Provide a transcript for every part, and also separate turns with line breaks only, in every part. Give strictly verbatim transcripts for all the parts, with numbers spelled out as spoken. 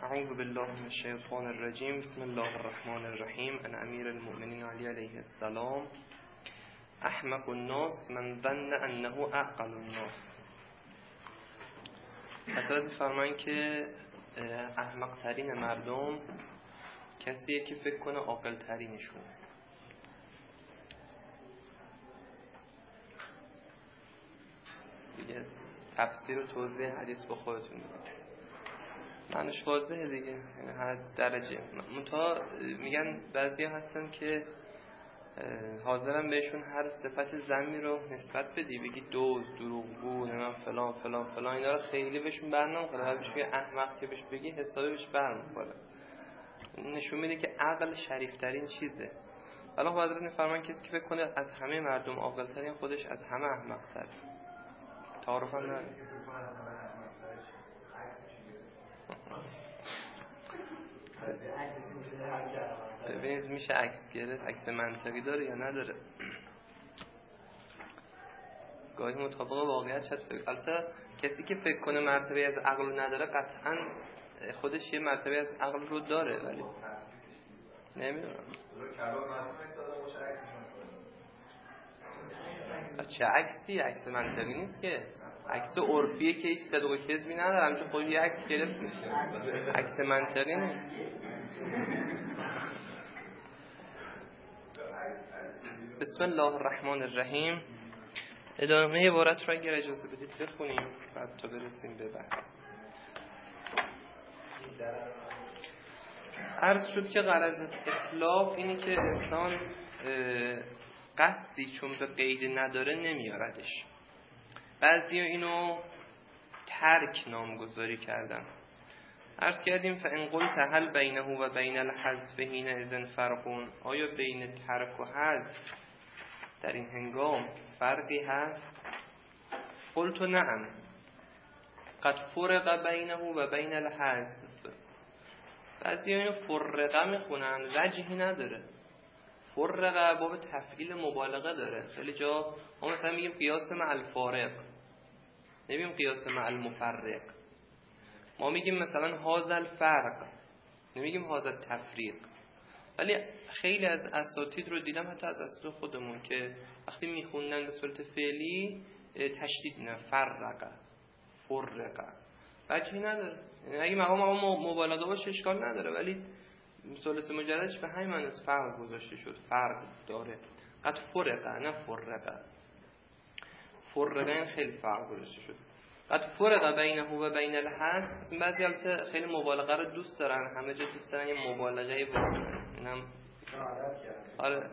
اعوذ بالله من الشیطان الرجیم. بسم الله الرحمن الرحیم. ان امیر المؤمنین علی علیه السلام احمق الناس من ظن انه اعقل الناس. حضرت فرمان که احمق ترین مردم کسیه که فکر کنه عاقل ترینشون. دیگه تفسیر و توضیح حدیث با خودتون میگید. معنیش واضحه دیگه، یعنی هر درجه. منتها میگن بعضیا هستن که حاضرن بهشون هر صفت ذمی رو نسبت بدی، بگی دوز، دروغگو، نمیدونم فلان فلان فلان، اینا رو خیلی بهشون بر نمیخوره. هر بهش بگی احمق که بهش بگی حسابی بهش بر میخوره. نشون میده که عقل شریف ترین چیزه. حالا حضرت میفرمان کسی که فکر کنه از همه مردم عاقل ترین، خودش از همه احمق تره. تعارف هم نداره. ببینید میشه عکس گرفت، عکس منطقی داره یا نداره. گاهی مطابق واقعیت شد فکر. البته کسی که فکر کنه مرتبه از عقل رو نداره قطعا خودش یه مرتبه از عقل رو داره، ولی نمیدونم چه عکسی. عکس منطقی نیست که، عکس عرفیه که هیچ صدق و کذبی نداره. همچون خود یه عکس گرفت میشه، عکس منطقی نیست. بسم الله الرحمن الرحیم. ادامه عبارت رو اگر اجازه بدید بخونیم بعد تا برسیم به بحث. عرض شد که غرض اطلاق اینه که انسان قصدی چون به قید نداره نمیاردش. بعضی اینو ترک نامگذاری کردن. عرض کردیم فان قلت هل بینه و بین الحذف حینئذ فرقون، آیا بین ترک و حذف در این هنگام فرقی هست؟ قلت نعم قد فرق بینه و بین الحذف. بعضی اینو فرقه میخونن، وجهی نداره. فرقه باب تفعیل مبالغه داره. خیلی جا ما مثلا میگیم قیاس مع الفارق، نمیگیم قیاس مع المفرق. ما میگیم مثلا هذا الفرق، نمیگیم هذا التفریق. ولی خیلی از اساتید رو دیدم، حتی از اساتید خودمون، که وقتی میخوندن به صورت فعلی تشدید نه، فرقه فرقه، وجهی نداره. یعنی اگه مقام مقام مبالغه باشه اشکال نداره، ولی ثالث مجردش به همین معنی است، فرق گذاشته شد، فرق داره. قد فرقه نه فرقه. فرقه خیلی فرق گذاشته شد. قد فرق بینه و بین الحذف. بعضی البته خیلی مبالغه رو دوست دارن، همه جا دوست دارن یه مبالغه بکنن. اینم آره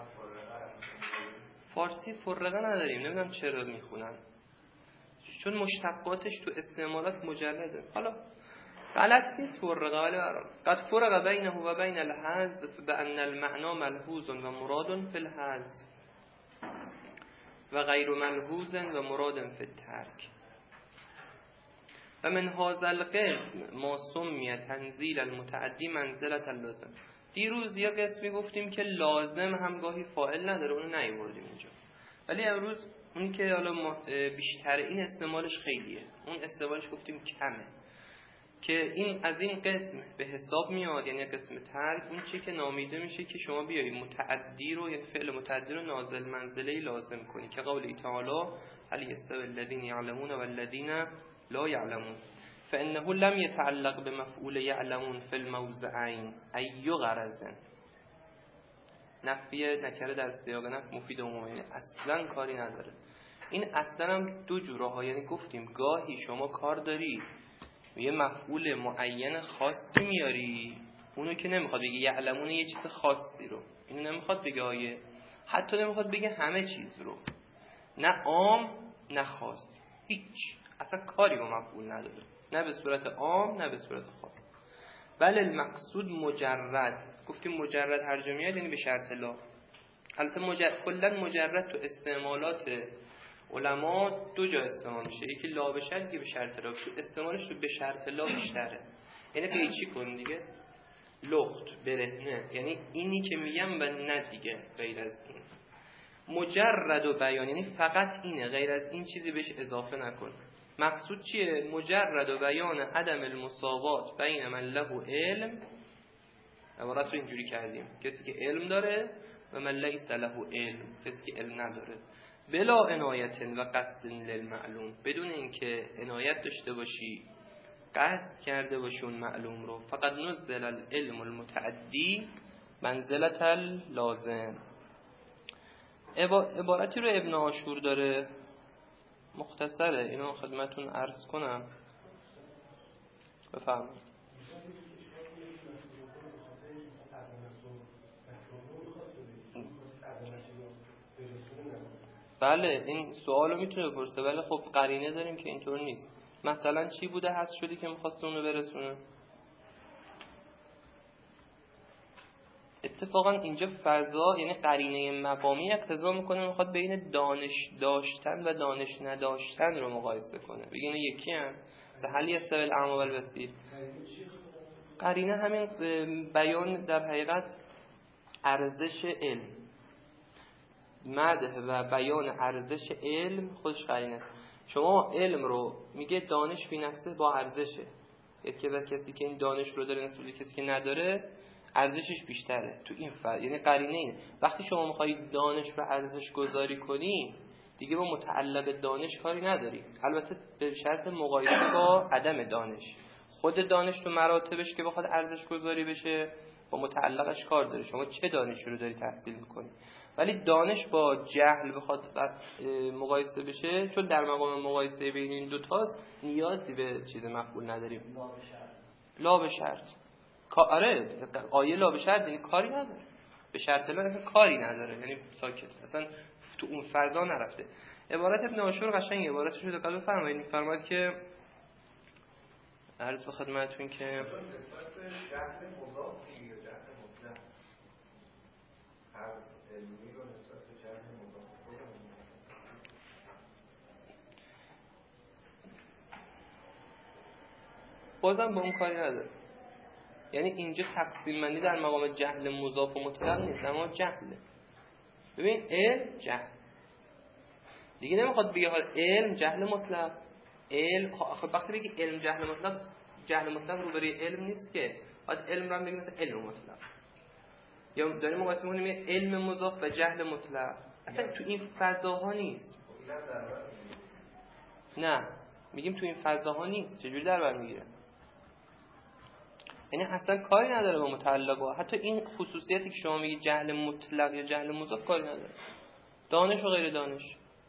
فارسی فرقه نداریم، نمیدونم چرا میخونن، چون مشتقاتش تو استعمالات مجرده. حالا غلط نیست فرقه، ولی قد فرق بینه و بین الحذف بان المعنى ملحوظ و مراد فی الحذف و غیر ملحوظ و مراد فی الترک. و من هذا القسم ما سمی تنزیل المتعدی منزلة اللازم. دیروز یا قسمی گفتیم که لازم همگاهی فاعل نداره، اونو نیاوردیم اینجا. ولی امروز اونی که حالا بیشتر این استعمالش خیلیه، اون استعمالش گفتیم کمه، که این از این قسم به حساب میاد. یعنی قسم ترک اون چی که نامیده میشه که شما بیایی متعدی رو، یعنی فعل متعدی رو نازل منزله لازم کنی، که قول تعالی هل یستوی الذین یعلمون والذین لا یعلمون فانه لم يتعلق بمفعول یعلمون فی الموضعین ای غرض. نفی نکره در سیاق نفی مفید عمومی اصلا کاری نداره. این اصلا هم دو جوره ها، یعنی گفتیم گاهی شما کار داری یه مفعول معین خاصی میاری، اونو که نمیخواد بگه یعلمون یه چیز خاصی رو، اینو نمیخواد بگه آیه، حتی نمیخواد بگه همه چیز رو، نه عام نه خاص، هیچ، اصلا کاری با مفعول نداره، نه به صورت عام نه به صورت خاص. بل المقصود مجرد. گفتیم مجرد هر جا میاد یعنی به شرط لا. البته مجرد کلا مجرد تو استعمالات علما دو جا استعمال میشه، یکی لا به شرط، یکی به شرط لا. استعمالش تو به شرط لا بیشتره، یعنی دیگه چی کن دیگه، لخت برهنه، یعنی اینی که میگم و نه دیگه غیر از این. مجرد و بیان یعنی فقط اینه، غیر از این چیزی بهش اضافه نکن. مقصود چیه؟ مجرد و بیان عدم المساوات بین من له علم. عبارت رو اینجوری کردیم کسی که علم داره و من لیس له علم، کسی که علم نداره. بلا عنایت و قصد للمعلوم، بدون اینکه عنایت داشته باشی قصد کرده باشی اون معلوم رو. فقط نزل العلم المتعدی منزلت اللازم. عبارتی رو ابن عاشور داره، مختصره، اینو خدمتون عرض کنم. بفرمایید. بله این سوالو میتونه بپرسه، ولی خب قرینه داریم که اینطور نیست. مثلا چی بوده هست شدی که میخواست اونو برسونه؟ اتفاقا اینجا فضا یعنی قرینه مقامی اقتضا میکنه میخواد بین دانش داشتن و دانش نداشتن رو مقایسه کنه، بگه اینا یکی هم هل یستوی الاعمی والبصیر. قرینه همین بیان در حقیقت ارزش علم، مدح و بیان ارزش علم خودش قرینه. شما علم رو میگه دانش بی نفسه با ارزشه، یعنی که کسی که این دانش رو داره نسبت به کسی که نداره ارزشش بیشتره تو این فرد. یعنی قرینه اینه وقتی شما میخواید دانش به ارزش گذاری کنی دیگه با متعلق دانش کاری نداری، البته به شرط مقایسه با عدم دانش. خود دانش تو مراتبش که بخواد ارزش گذاری بشه با متعلقش کار داره، شما چه دانشی رو داری تحصیل میکنی. ولی دانش با جهل بخواد مقایسه بشه، چون در مقام مقایسه بین این دو تاست نیازی به چیز مفعول نداریم. لا به شرط. آره آیه لا به شرط یعنی کاری نداره، به شرط لا اصلا کاری نداره، یعنی ساکت، اصلا تو اون فردا نرفته. عبارت ابن عاشور قشنگ عبارتش رو دقت بفرمایید. میفرماید که عرض به خدمتتون که بازم با اون کاری نداره. یعنی اینجا تقسیم بندی در مقام جهل مضاف و مطلق نیست، اما جهله. ببین علم جهل دیگه نمیخواد بگه حال علم جهل مطلق. علم خب وقتی بگی علم جهل مطلق، جهل مطلق رو برای علم نیست که، باید علم رو هم بگیم مثلا علم مطلق. یا داریم مقایسه می‌کنیم علم مضاف و جهل مطلق، اصلا تو این فضاها نیست. نه میگیم تو این فضاها نیست. چجوری در بر میگیره؟ یعنی اصلا کاری نداره با متعلقا. حتی این خصوصیتی که شما میگی جهل مطلق یا جهل مضاف کاری نداره، دانش و غیر دانش.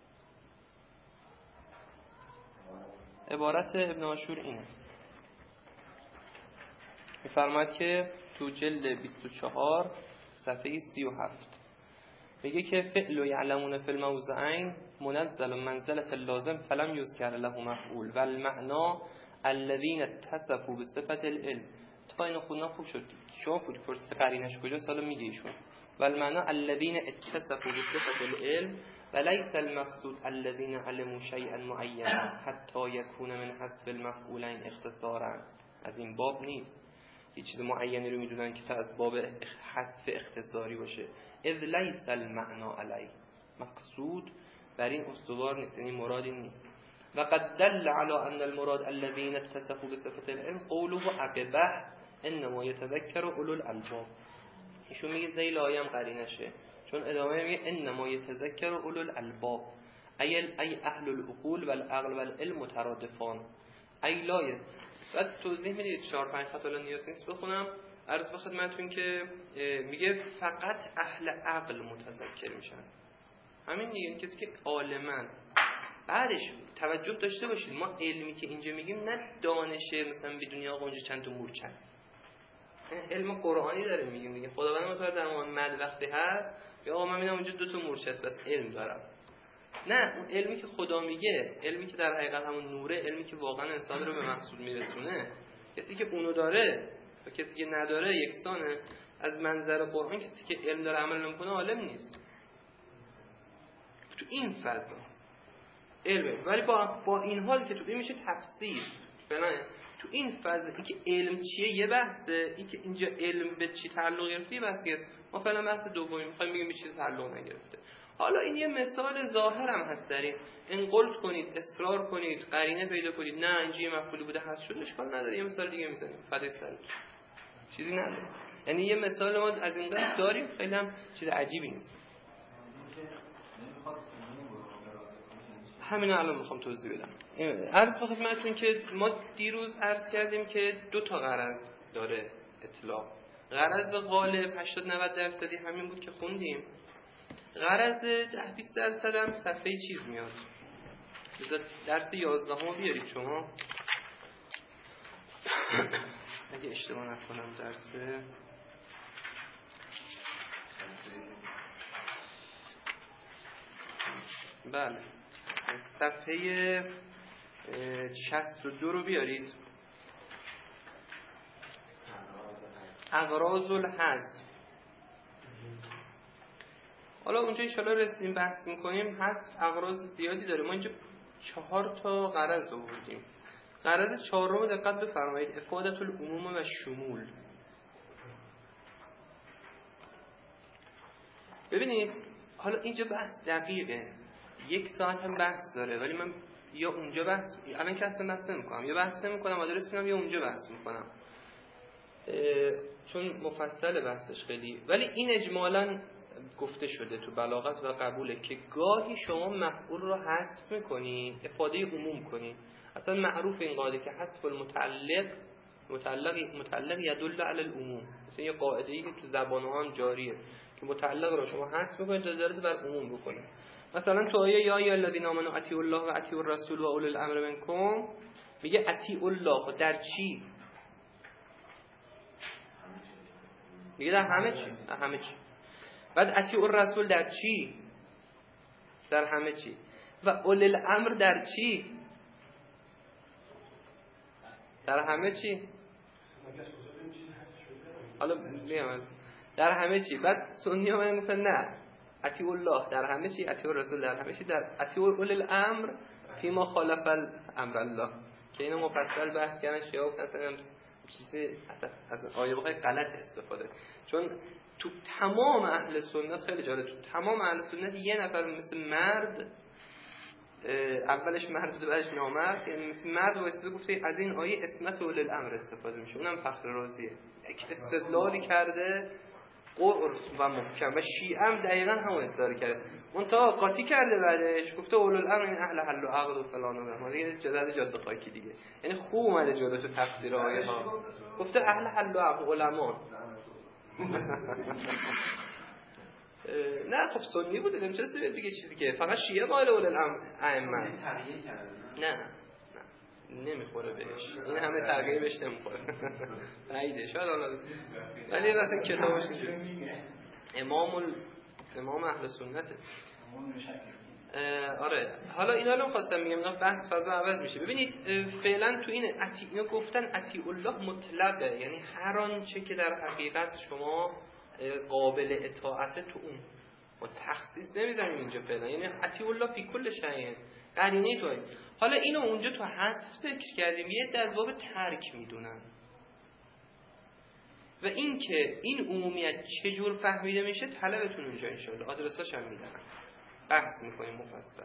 عبارت ابن عاشور اینه، میفرماید که تو جلد بیست و چهار صفحه سی و هفت میگه که فعل و یعلمون فی الموضعین منزل منزلة اللازم فلم یذکر له مفعول و المعنا الذین اتصفوا بصفت العلم. تو اینو خوندن خوب شد، شما پول فرصت قرینش کجاست حالا میگه ایشون. و المعنا الذین اتصفوا بصفت العلم وليس المقصود الذين علموا شيئا معينا حتى يكون من حذف المفعولين اختصارا. از این باب نیست یه چیز معینی رو میدونن که تا از باب حذف اختصاری باشه. اذ ليس المعنى علی، مقصود بر این استوار نیست، یعنی مراد این نیست. و قد دل على ان المراد الذين اتصفوا بصفه العلم قوله عقبه انما يتذكر اولو الالباب. ایشون میگه ذیل آیه هم قرینشه، چون ادامه میگه انما يتذكر اولو الالباب ای ای اهل العقول والعقل والعلم مترادفان ای لایه. بعد توضیح میدید چهار پنج خط الان نیاز نیست بخونم. عرض به خدمتتون که میگه فقط اهل عقل متذکر میشن، همین دیگه، کسی که عالمن. بعدش توجه داشته باشید ما علمی که اینجا میگیم نه دانشه مثلا بدونی آقا اونجا چند تا مورچه است، علم قرآنی داره میگیم دیگه. خداوند متعال در محمد وقتی هست یا آقا من میدونم اونجا دو تا مورچه است بس علم دارم. نه، اون علمی که خدا میگه، علمی که در حقیقت همون نوره، علمی که واقعا انسان رو به مقصود میرسونه، کسی که اونو داره و کسی که نداره یکسانه. از منظر قرآن کسی که علم داره عمل نمیکنه عالم نیست. تو این فضا علمه، ولی با با این حال که تو این میشه تفسیر. بنابراین تو این فضا ای که علم چیه یه بحثه، ای که اینجا علم به چی تعلق گرفته یه بحثی است. ما فعلا بحث دومی میخوایم بگیم به چی تعلق نگرفته. حالا این یه مثال ظاهر هم هست در این انقلت کنید، اصرار کنید، قرینه پیدا کنید نه اینجا یه مفعولی بوده هست شد، اشکال نداره، یه مثال دیگه میزنیم فدای سرت، چیزی نداره. یعنی یه مثال ما از این قضیه داریم، خیلی هم چیز عجیبی نیست. همین الان میخوام توضیح بدم. عرض به خدمتتون که ما دیروز عرض کردیم که دو تا غرض داره اطلاق. غرض غالب هشتاد نود درصدی همین بود که خوندیم. غرض ده بیست درصد هم صفحه چیز میاد. درس یازدهم بیارید شما. اگه اشتباه نکنم درس بله صفحه شصت و دو رو بیارید. اغراض الحذف. حالا اونجا انشاءالله رسیدیم بحث میکنیم. حذف اغراض زیادی داره. ما اینجا چهار تا غرض آوردیم. غرض چهارم دقت بفرمایید، افادت العموم و شمول. ببینید حالا اینجا بحث دقیقه، یک ساعت هم بحث داره، ولی من یا اونجا بحث الان که اصلا بحث نمی‌کنم، یا بحث نمی‌کنم آدرس میدم، یا اونجا بحث می‌کنم چون مفصل بحثش خیلی. ولی این اجمالاً گفته شده تو بلاغت و قبوله که گاهی شما مفعول رو حذف می‌کنی افاده عموم کنی. اصلا معروف این قاعده که حذف المتعلق متعلق متعلق یدل علی العموم، مثلا یه قاعده‌ای که تو زبان‌ها هم جاریه که متعلق رو شما حذف می‌کنید تا دلالت بر عموم بکنه. مثلا تو آیه یا ای الذین آمنوا اطیعوا الله و اطیعوا الرسول و اولی الامر منکم میگه اطیعوا الله در چی؟ میگه در همه چی، در همه چی. بعد اطیعوا الرسول در چی؟ در همه چی. و اولی الامر در چی؟ در همه چی. حالا میگم در همه چی. بعد سنی ها میگن نه، اطیعوا الله در همه چی، اطیعوا الرسول در همه چی، در اطیعوا اولی الامر فیما خالف الامر الله، که اینو مفصل بحث کردن شیعه مثلا چیزی از آیه بخوای غلط استفاده. چون تو تمام اهل سنت خیلی جالب، تو تمام اهل سنت یه نفر مثل مرد، اولش مرد بوده بعدش نامرد، یعنی مثل مرد واسه گفته از این آیه اسمت اولی الامر استفاده میشه، اونم فخر رازیه، یک استدلالی کرده قرص و محکم. و شیعه هم دقیقاً همون استدلال کرده، منتها قاطی کرده بعدش گفته اولو الامر این اهل حل و عقد و فلان و فلان، دیگه جدال جاده خاکی دیگه، یعنی خوب اومده جلو تو تفسیر آیه ها، گفته اهل حل و عقد علما. نه خب سنی بوده نمی‌تونسته بهت بگه چیزی که فقط شیعه مال اول الامر ائمه. نه نمیخوره بهش، این همه تغییر بهش نمیخوره. بعیده شاید حالا، ولی مثلا کتابش اینجوریه. امام ال... امام اهل سنته. آره حالا اینا رو خواستم میگم، اینا بحث فضا عوض میشه. ببینید فعلا تو این اطیع اینو گفتن اطیع الله مطلقه، یعنی هر آنچه که در حقیقت شما قابل اطاعت تو اون، ما تخصیص نمیزنیم اینجا فعلا، یعنی اطیع الله فی کل شیء قرینه توئه. حالا اینو اونجا تو حذف ذکر کردیم، یه در باب ترک میدونن و این که این عمومیت چجور فهمیده میشه طلبتون اونجا ان شاءالله آدرساش هم میدن، بحث میکنیم مفصل.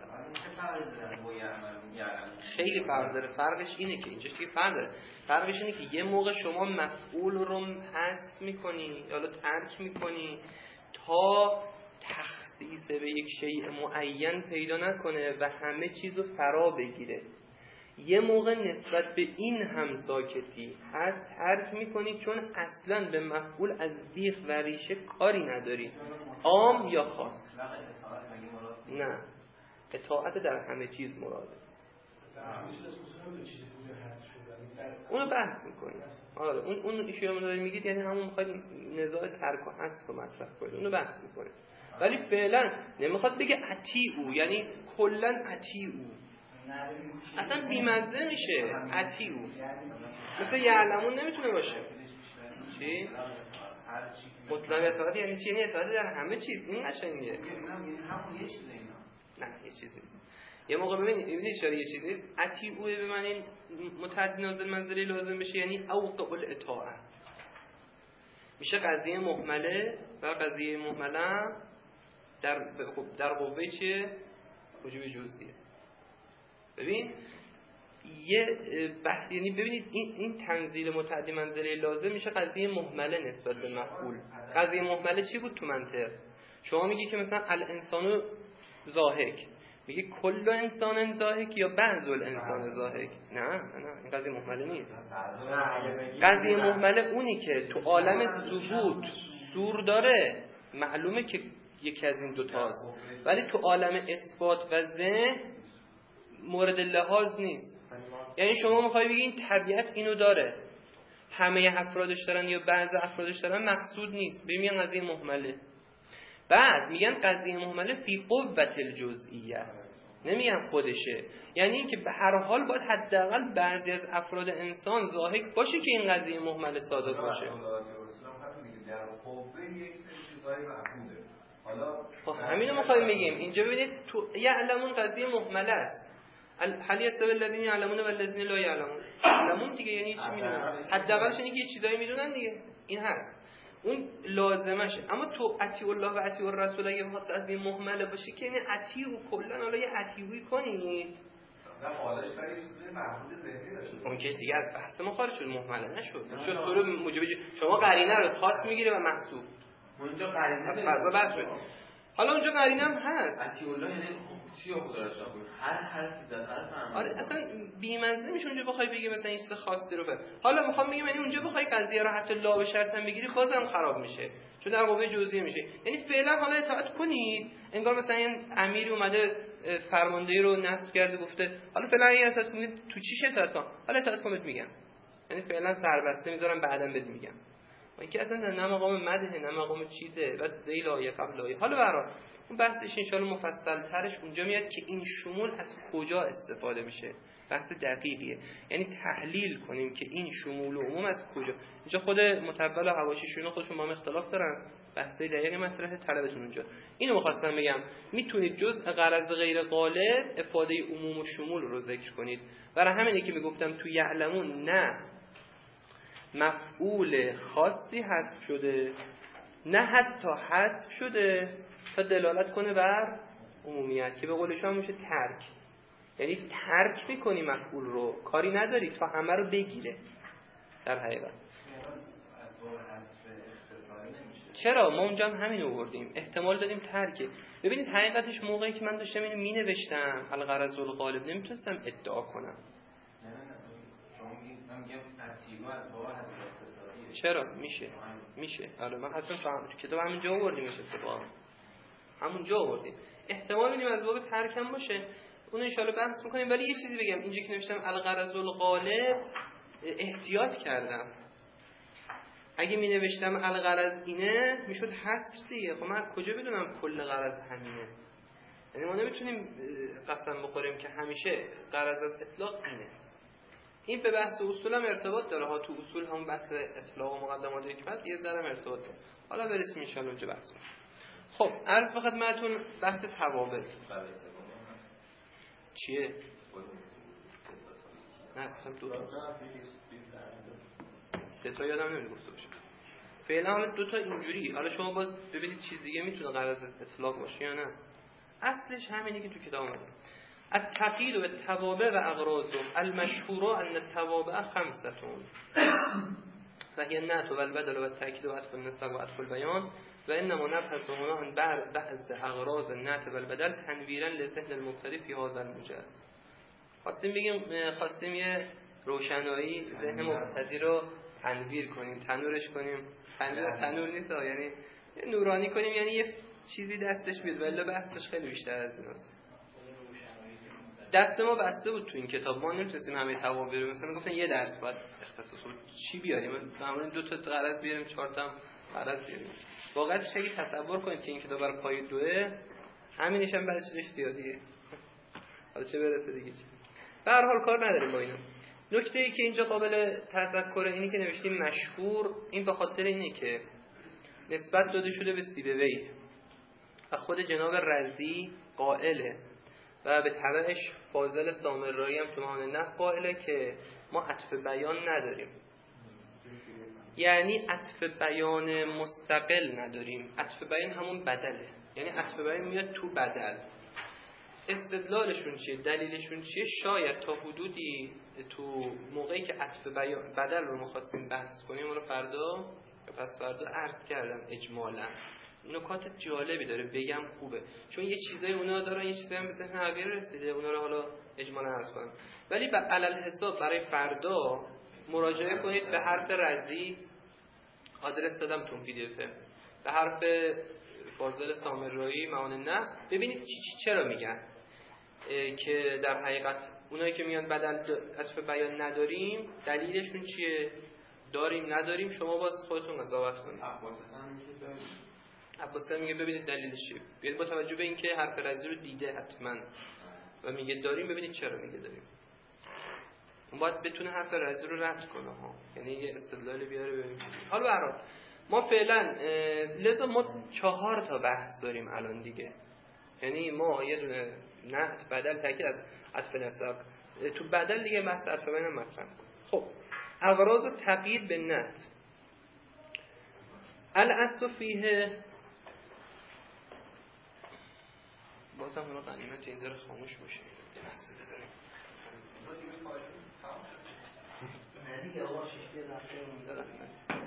خیلی فرق داره. فرقش اینه که اینجاش دیگه فرق داره. فرقش اینه که یه موقع شما مفعول رو حذف میکنی یا ترک میکنی تا تخصیص به یک شیء معین پیدا نکنه و همه چیزو فرا بگیره. یه موقع نسبت به این هم ساکتی هست ترک میکنی چون اصلا به مفعول از بیخ و ریشه کاری نداری، عام یا خاص. نه اطاعت در همه چیز مراده. اونو بحث میکنی. آره اون اون ایشون داره میگید، یعنی همون میخواد نزاع ترک و حذف رو مطرح کنه، اونو بحث میکنه. ولی فعلا نمیخواد بگه اطیعو، یعنی کلا اطیعو، اصلا بیمزه میشه اطیعو، مثلا یعلمون نمیتونه باشه. چی؟ مطلق اطاعت یعنی چی؟ یعنی اطاعت در همه چیز. این قشنگه. نه یه چیزی نیست. یه موقع ببینید ببینید اشاره یه چیزی نیست. اطیعو به معنی متعدی نازل منزلی لازم بشه، یعنی اوقع الاطاعه میشه قضیه محمله و قضیه محمله در در قوه چیه؟ وجوب جزئیه. ببین یه بحث، یعنی ببینید این این تنزیل متعدی منزله لازم میشه قضیه مهمله نسبت به مفعول. قضیه مهمله چی بود تو منطق؟ شما میگی که مثلا الانسان ضاحک، میگه کل انسان ضاحک یا بعض الانسان ضاحک؟ نه نه این قضیه مهمله نیست. قضیه مهمله اونی که تو عالم ثبوت زور داره، معلومه که یکی از این دوتاست، ولی تو عالم اثبات و ذهن مورد لحاظ نیست. یعنی شما میخوای بگی این طبیعت اینو داره، همه افرادش دارن یا بعض افرادش دارن، مقصود نیست، میگن قضیه مهمله. بعد میگن قضیه مهمله فی قوت الجزئیه، نمیگن خودشه. یعنی اینکه به هر حال باید حداقل بعضی از افراد انسان ضاحک باشه که این قضیه مهمله صادق باشه. خب همینو میخوایم بگیم. اینجا ببینید تو یعلمون قضیه مهمله است. هل یستوی الذین یعلمون و الذین لا یعلمون؟ یعلمون دیگه یعنی چی میدونن؟ حداقلش اینه که یه چیزایی میدونن دیگه، این هست، اون لازمشه. اما تو اطیع الله و اطیع الرسول اگه بخواد از این مهمله باشه که یعنی اطیع کلا، حالا یه اطیعی کنید
نه حالش برای چیزای محدود ذهنی داشت،
اون که دیگه از بحث ما خارج شد، مهمله نشد. شد سورو موجب شما قرینه رو خاص میگیره و محسوب
اونجا قرینه
از فرض بحث شد. حالا اونجا قرینه هم هست.
اطیع الله یعنی چی خدا را شاکر، هر حرفی زد حرف هم.
آره اصلا بی‌منزه میشه اونجا بخوای بگی مثلا این چیز خاصی رو. حالا میخوام بگم یعنی اونجا بخوای قضیه رو حتی لا به شرط هم بگیری بازم خراب میشه، چون در قوه جزئیه میشه. یعنی فعلا حالا اطاعت کنید، انگار مثلا این امیر اومده فرماندهی رو نصب کرده گفته حالا فعلا این اطاعت کنید، تو چی اطاعت کن؟ حالا اطاعت کنید میگم، یعنی فعلا سربسته میذارم بعداً بهت میگم. این که اصلا نه مقام مدح نه مقام چیزه و ذیل آیه قبل آیه. حالا برای اون بحثش ان شاءالله مفصل ترش اونجا میاد که این شمول از کجا استفاده میشه، بحث دقیقیه. یعنی تحلیل کنیم که این شمول و عموم از کجا. اینجا خود متول و حواشیشون خودشون با هم اختلاف دارن، بحث دقیق مطرح طلبتون اونجا. اینو می‌خواستم بگم، میتونید جزء غرض غیر غالب افاده عموم و شمول رو ذکر کنید. برای همینه که میگفتم تو یعلمون نه مفعول خاصی حذف شده، نه حتی حذف شده تا دلالت کنه بر عمومیت، که به قول شما میشه ترک. یعنی ترک میکنی مفعول رو، کاری نداری تا همه رو بگیره. در حقیقت چرا ما اونجا هم همین آوردیم، احتمال دادیم ترکه. ببینید حقیقتش موقعی که من داشتم اینو می نوشتم الغرض الغالب نمیتونستم ادعا کنم. چرا میشه میشه آره من اصلا فهم کتاب همونجا آوردیمش، اتفاقا همونجا آوردیم. احتمال میدیم از باب ترکم باشه، اون ان شاءالله بحث میکنیم. ولی یه چیزی بگم، اینجا که نوشتم الغرض الغالب احتیاط کردم. اگه می نوشتم الغرض اینه میشد حصر دیگه. خب من کجا بدونم کل غرض همینه؟ یعنی ما نمیتونیم قسم بخوریم که همیشه غرض از اطلاق اینه. این به بحث اصول هم ارتباط داره ها، تو اصول هم بحث اطلاق و مقدمات حکمت یه ذره ارتباط داره. حالا برسیم ان شاءالله اونجا بحث کنیم. خب عرض به خدمتتون بحث توابع چیه؟ نه گفتم دو تا سه تا یادم نمیاد گفته باشم. فعلا حالا دو تا اینجوری. حالا شما باز ببینید چیز دیگه میتونه غرض از اطلاق باشه یا نه. اصلش همینه که تو کتاب اومده. التقیید و التوابع و اغراضهم المشهور ان التوابع خمسه و هي النعت و البدل و التأکید و عطف النسق و عطف البیان و انما نبحث هنا عن بعض اغراض النعت و البدل تنویرا لذهن المبتدی فی هذا المجاز. خواستیم بگیم خواستیم یه روشنایی ذهن مبتدی رو تنویر کنیم، تنورش کنیم. تنویر تنور نیست یعنی نورانی کنیم، یعنی یه چیزی دستش بیاد، ولی بحثش خیلی بیشتر از ایناست. دست ما بسته بود تو این کتاب، ما نمیتونستیم همه توابع رو، مثلا گفتن یه درس باید اختصاص رو چی بیاریم، معمولا دو تا غرض بیاریم، چهار تا غرض بیاریم. واقعاش اگه تصور کنید که این کتاب برای پای دوه، همینش هم بعدش زیادیه. حالا چه برسه دیگه چی. به هر حال کار نداریم با اینا. نکته ای که اینجا قابل تذکر اینی که نوشتیم مشهور، این به خاطر اینه که نسبت داده شده به سیبوی و خود جناب رضی قائله و به تبعش فاضل سامرایی هم تو معانی نحو قائله که ما عطف بیان نداریم. یعنی عطف بیان مستقل نداریم. عطف بیان همون بدله. یعنی عطف بیان میاد تو بدل. استدلالشون چیه؟ دلیلشون چیه؟ شاید تا حدودی تو موقعی که عطف بیان بدل رو می‌خواستیم بحث کنیم، اون رو فردا یا پس فردا عرض کردم اجمالاً نکات جالبی داره بگم، خوبه چون یه چیزای اونا دارن، یه چیزایی هم به ذهن غیر رسیده، اونا رو حالا اجمالاً عرض کنم. ولی به علل حساب برای فردا مراجعه کنید به حرف رضی، آدرس دادم تو پی دی اف، به حرف فاضل سامرایی معانی نه، ببینید چی چی چرا میگن که در حقیقت اونایی که میان بدل عطف بیان نداریم دلیلشون چیه، داریم نداریم، شما باز خودتون قضاوت کنید. عباس میگه ببینید دلیلش چیه، یعنی با توجه به اینکه حرف رضی رو دیده حتما و میگه داریم، ببینید چرا میگه داریم. اون باید بتونه حرف رضی رو رد کنه ها، یعنی یه استدلال بیاره ببینیم. حالا به هر حال ما فعلا لذا ما چهار تا بحث داریم الان دیگه، یعنی ما یه دونه نعت بدل تاکید از عطف نسق تو بدل دیگه بحث عطف بیان هم مطرح کنیم. خب اغراض و تقیید به نعت الاصل فیه، بازم اون غنیمت این داره خاموش میشه، یه لحظه بذاریم نه دیگه آقا شیشتی رفته مونده رفته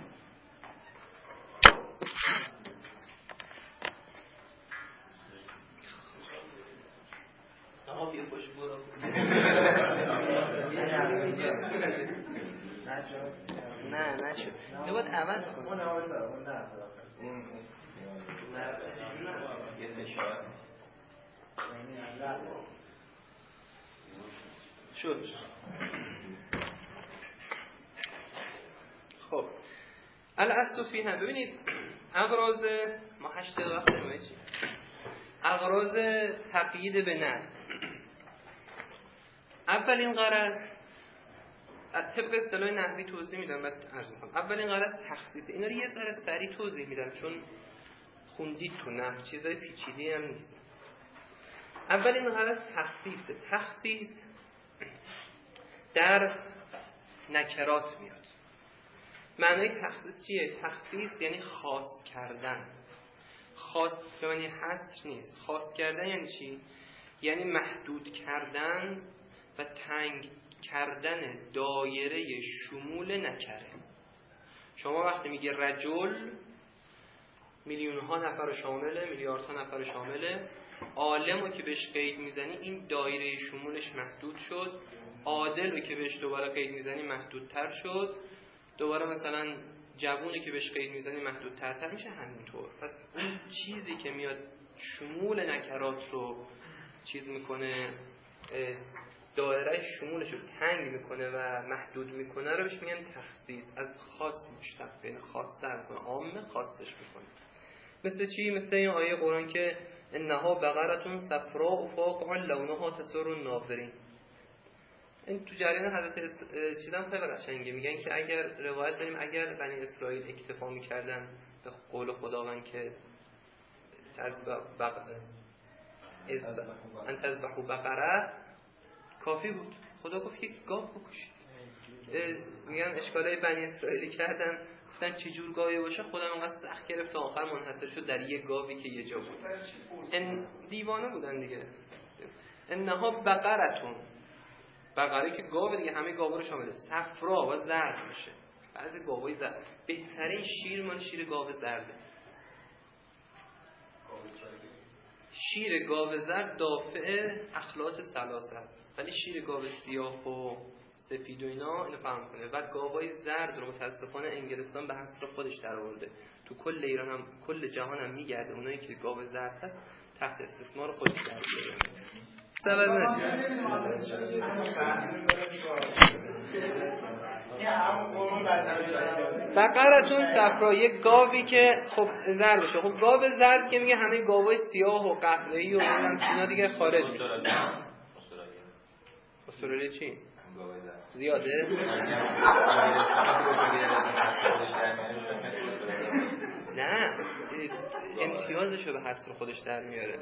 آقا بیا خوش برو نه نه شد یه باید عوض کن اون عوض داره اون نه یه فشار شد. خب الاصل فیه، ببینید اغراض ما هشت دقیقه وقت داریم چی؟ اغراض تقیید به نعت. اولین غرض طبق اصطلاح نحوی توضیح میدم بعد عرض میکنم. اولین غرض تخصیص. اینا رو یه ذره سریع توضیح میدم چون خوندید تو نحو، چیزای پیچیده‌ای هم نیست. اولین غرض تخصیص. تخصیص در نکرات میاد. معنای تخصیص چیه؟ تخصیص یعنی خاص کردن. خاص به معنی حصر نیست. خاص کردن یعنی چی؟ یعنی محدود کردن و تنگ کردن دایره شمول نکره. شما وقتی میگه رجل میلیون ها نفر شامله، میلیاردها نفر شامله، عالمو که بهش قید میزنی این دایره شمولش محدود شد، عادل رو که بهش دوباره قید میزنی محدودتر شد، دوباره مثلا جوونی که بهش قید میزنی محدودتر تر میشه، همینطور. پس اون چیزی که میاد شمول نکرات رو چیز میکنه، دایره شمولش رو تنگ میکنه و محدود میکنه رو بهش میگن تخصیص. از خاص مشتق، یعنی خاص‌تر میکنه، عام خاصش میکنه. مثل چی؟ مثل این آیه قرآن که انها بقرتون صفراء فاقع لونها تسر الناظرین. این تو جریان حضرت چیزام خیلی قشنگه، میگن که اگر روایت داریم اگر بنی اسرائیل اکتفا میکردن به قول خداوند که ان تذبحوا بقره کافی بود، خدا گفت که گاو بکشید. میگن اشکالای بنی اسرائیلی کردن، گفتن چه جور گاوی باشه، خدا اونقدر سخت گرفت تا آخر منحصر شد در یک گاوی که یه جا بود. ان دیوانه بودن دیگه. انها بقرتون، بقره که گاو دیگه، همه گاوا رو شامل است. صفرا و زرد میشه. بعضی گاوای زرد، بهترین شیر مال شیر گاو زرده. شیر گاو زرد دافع اخلاط ثلاثه است، ولی شیر گاو سیاه و سفید و اینا اینو فهم کنه. و گاوای زرد رو متاسفانه انگلستان به حصر خودش در آورده، تو کل ایران هم کل جهان هم میگرده، اونایی که گاو زرد هست تحت استثمار خودش در آورده. سبب بقرتون صفرا، یک گاوی که خب زرد بشه. خب گاو زرد که میگه همه گاوای سیاه و قهوه‌ای و اینا دیگه خارج میشه. استرالیا چی؟ زیاده؟ نه امتیازشو به حصر خودش در میاره.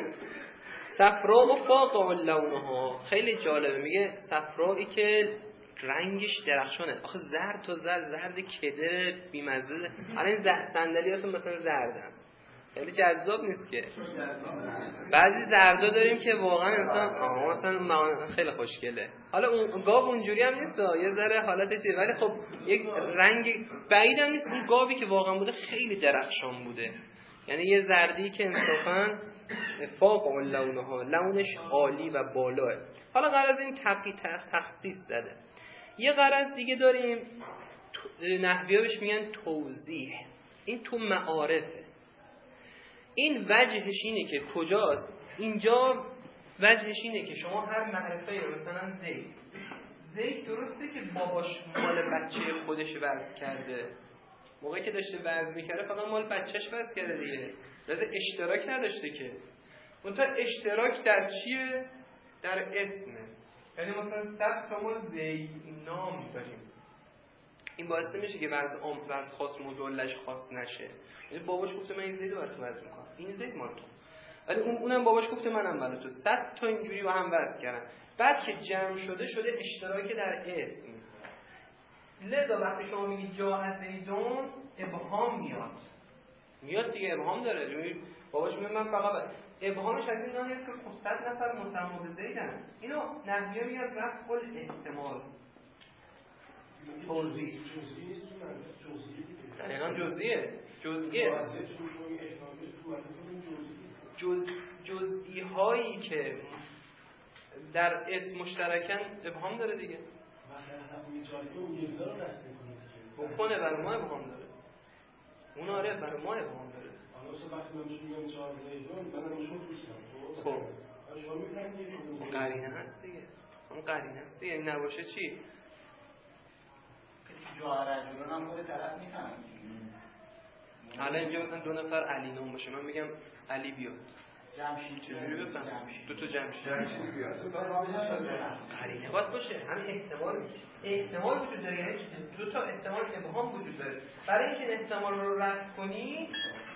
صفرا و فاقع لونها، خیلی جالبه. میگه صفرایی که رنگش درخشانه. آخه زرد تا زرد، زرد کده بیمزه. الان این صندلیاتون مثلا زردن، خیلی جذاب نیست که. بعضی زردا داریم که واقعا انسان آها مثلا خیلی خوشگله. حالا اون گاو اونجوری هم نیست، یه ذره حالتشه، ولی خب یک رنگ بعید هم نیست. اون گاوی که واقعا بوده خیلی درخشان بوده، یعنی یه زردی که انصافا فاق اون لونها، لونش عالی و بالاه. حالا غرض این تقی تخصیص زده. یه غرض دیگه داریم، نحوی‌ها بهش میگن توضیح. این تو معارفه. این وجهش اینه که کجاست؟ اینجا وجهش اینه که شما هر معرفه رو مثلا زید زید درسته که باباش مال بچه خودش وضع کرده، موقعی که داشته وضع میکرده فقط مال بچهش وضع کرده دیگه، لازم اشتراک نداشته که. منتها اشتراک در چیه؟ در اسمه. یعنی مثلا صد تا ما زید نام داریم، این باعث میشه که وضع عام وضع خاص مدلش خاص نشه. یعنی باباش گفته من این زید رو برات وضع میکنم، این زید مال تو، ولی اون اونم باباش گفته منم مال تو. صد تا اینجوری با هم وضع کردن، بعد که جمع شده شده اشتراک در اسم. لذا وقتی شما میگید جا از زیدون ابهام میاد میاد دیگه، ابهام داره. باباش میگه من فقط ابهامش از این ناحیه است که صد نفر مسما به زیدن. اینو نحویه میاد رفع الاحتمال، توضیح. دقیقا جزئیه جزئیه جز جزئی هایی که در اسم مشترکن ابهام داره دیگه. بکنه برای ما ابهام داره، اون آره برای ما ابهام داره. خب اون قرینه هست دیگه، اون قرینه هست دیگه. این نباشه چی؟
جوهرجوران هم خود طرف میفهمه.
حالا اینجا مثلا دو نفر علی نام باشه، من میگم علی بیاد،
جمشید
چجوری بفهم؟ دو تا جمشید
جمشید بیاد
قرینه باید باشه، همین احتمال احتمال وجود داره، یعنی دو تا احتمال ابهام وجود داره. برای اینکه احتمال رو رد کنی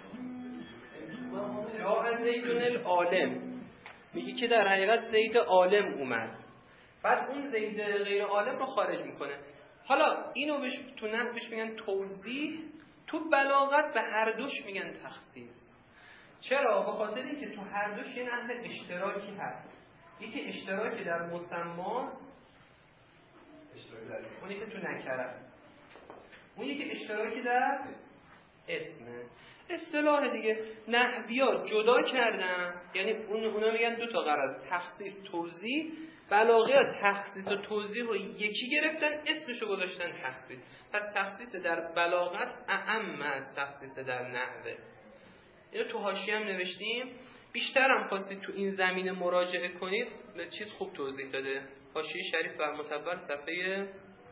یا زیدون العالم، میگی که در حقیقت زید عالم اومد، بعد اون زید غیر عالم رو خارج میکنه. حالا اینو بهش تو نحوش میگن توضیح، تو بلاغت به هر دوش میگن تخصیص. چرا؟ به خاطر اینکه تو هر دوش یه نحو اشتراکی هست. یکی اشتراکی در مسماست، اونی که تو نکره، اون یکی اشتراکی در اسمه. اصطلاح دیگه نحویات جدا کردن، یعنی اون اونا میگن دو تا غرض، تخصیص توضیح. بلاغیات تخصیص و توضیح رو یکی گرفتن، اسمشو گذاشتن تخصیص. پس تخصیص در بلاغت اعم از تخصیص در نحوه. اینو تو حاشیه هم نوشتیم، بیشتر هم خواستید تو این زمینه مراجعه کنید، چیز خوب توضیح داده. حاشیه شریف بر مطول صفحه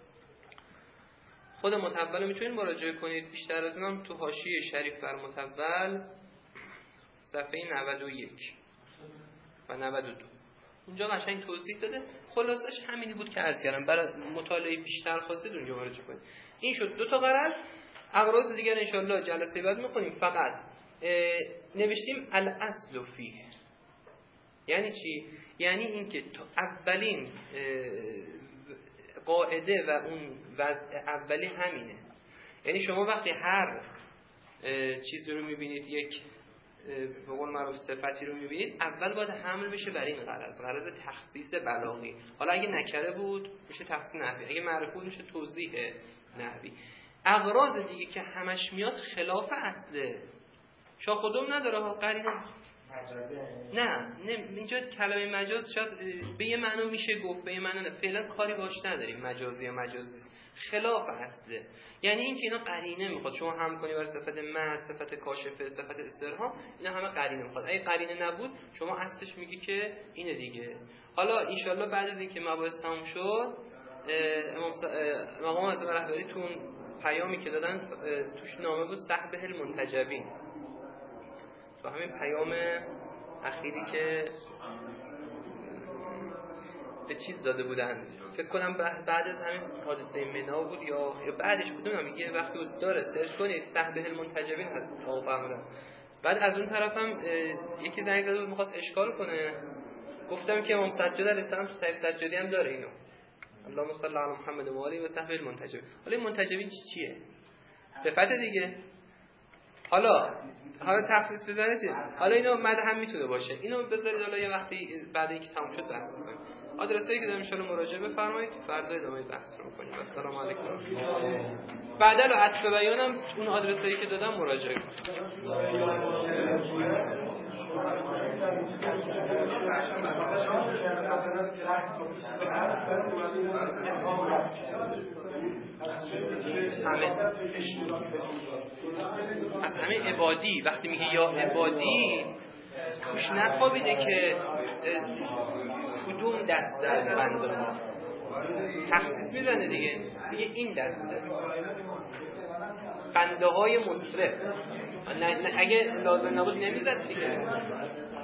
خود مطول میتونید مراجعه کنید. بیشتر از اونم تو حاشیه شریف بر مطول صفحه نود و یک و نود و دو، اونجا قشنگ توضیح داده. خلاصش همینی بود که عرض کردم. برای مطالعه بیشتر خواستید اونجا مراجعه کنید. این شد دو تا غرض. اغراض دیگر انشالله جلسه بعد می‌خونیم. فقط نوشتیم الاصل فیه یعنی چی؟ یعنی اینکه تو اولین قاعده و اون وضع اولی همینه. یعنی شما وقتی هر چیزی رو می‌بینید، یک به قول معروف صفتی رو می‌بینید، اول باید حمل بشه بر این غرض، غرض تخصیص بلاغی. حالا اگه نکره بود میشه تخصیص نحوی، اگه معرفه بود میشه توضیح نحوی. اغراض دیگه که همش میاد خلاف اصله، شاخ و دم نداره ها، قرینه نه نه اینجا کلمه مجاز شاید به یه معنی میشه گفت، به یه معنی نه، فعلا کاری باش نداریم. مجازی یا مجاز نیست، خلاف اصله. یعنی این که اینا قرینه میخواد شما هم کنی برای صفت مد، صفت کاشفه، صفت استرهام، اینا همه قرینه میخواد. اگه قرینه نبود شما اصلش میگی که اینه دیگه. حالا انشالله بعد از اینکه مباحث تموم شد، امام مقام اعظم رهبری تو پیامی که دادن توش نامه بود صحبه المنتجبین، تو همین پیام اخیری که به چیز داده بودن، فکر کنم بعد از همین حادثه منا بود یا بعدش بود، نمیدونم، یه وقتی داره سرچ کنید صحبه المنتجبین هست آقا فرمودن. بعد از اون طرفم یکی زنگ زده بود می‌خواست اشکال کنه، گفتم که امام سجاد علیه السلام تو صحیح سجادی هم داره اینو، اللهم صل علی محمد و آله و صحبه المنتجب. حالا این منتجبی چی چیه؟ صفت دیگه. حالا حالا تخصیص بزنه چیه؟ حالا اینو مد هم میتونه باشه. اینو بذارید حالا یه وقتی بعد اینکه تموم شد بحث کنیم. آدرسایی که داریم ان شاء الله مراجعه بفرمایید، فردا ادامه بحث رو کنیم. السلام علیکم. بعدا رو عطف بیانم اون آدرسایی که دادم مراجعه کنید. همه از همه عبادی وقتی میگه یا عبادی توش نخوابیده که کدوم دست در بنده ها تخصیص میزنه دیگه، میگه این دسته بنده های مصرف. اگه لازم نبود نمیزد دیگه.